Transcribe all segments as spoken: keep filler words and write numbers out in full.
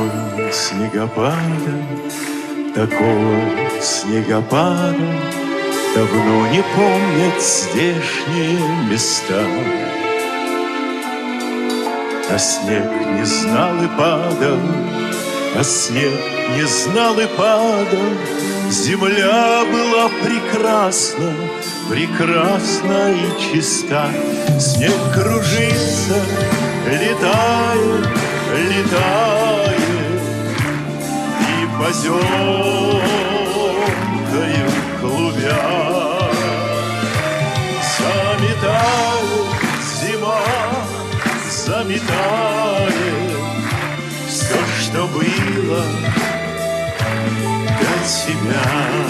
Такой снегопада, такого снегопада давно не помнят здешние места. А снег не знал и падал, а снег не знал и падал. Земля была прекрасна, прекрасна и чиста. Снег кружится, летает, летает, и поземкою клубя заметает зима, заметает все, что было до тебя.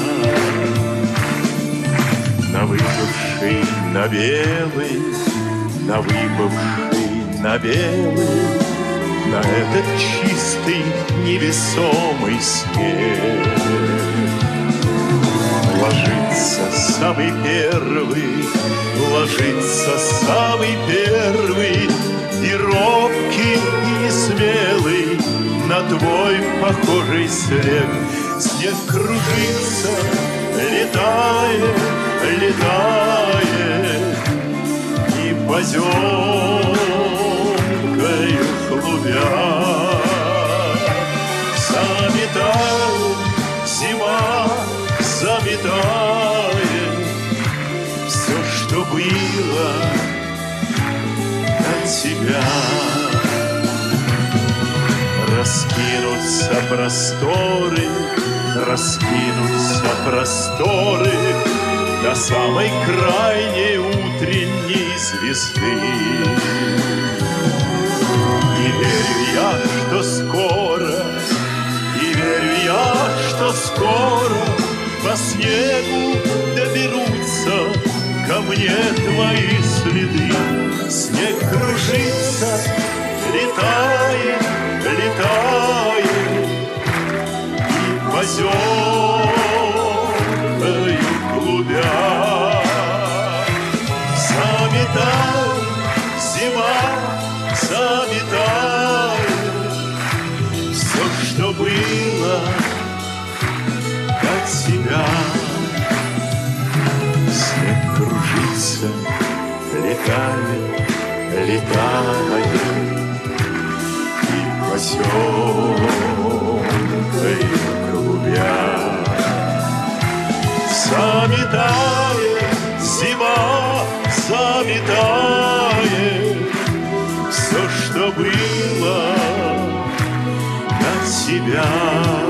На выпавший, на белый, на выпавший, на белый, на этот чистый невесомый снег ложится самый первый, ложится самый первый, и робкий, и смелый на твой похожий след. Снег кружится, летает, летает, и поземкою клубя заметает зима, заметает все, что было от тебя. Раскинутся просторы, раскинутся просторы до самой крайней утренней звезды. И верю я, что скоро, и верю я, что скоро по снегу доберутся ко мне твои следы. Снег кружится, летает, летает, и поземкою клубя заметает зима, заметает все, что было от тебя. Снег кружится, летает, летает, поземкой клубя заметает зима, заметает все, что было от тебя.